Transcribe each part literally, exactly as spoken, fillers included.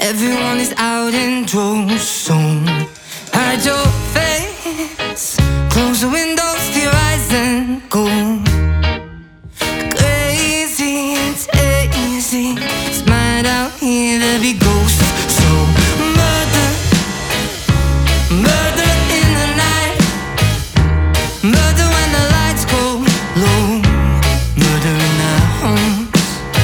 Everyone is out in droves soon. Hide your face, close the windows to your eyes and go crazy, it's easy. It's mad out here, there be ghosts. So murder, murder in the night, murder when the lights go low, murder in our homes,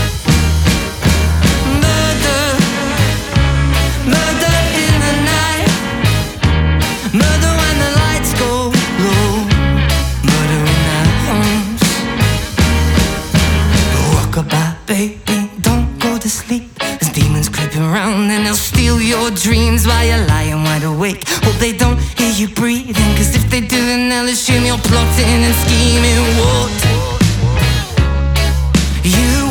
murder, murder in the night, murder when the lights go low, murder in our homes. Rockabye, baby, don't go to sleep. There's demons creeping around and they'll steal your dreams while you're lying wide awake. Hope they don't hear you breathing, cause if they do then they'll assume you're plotting and scheming. What? You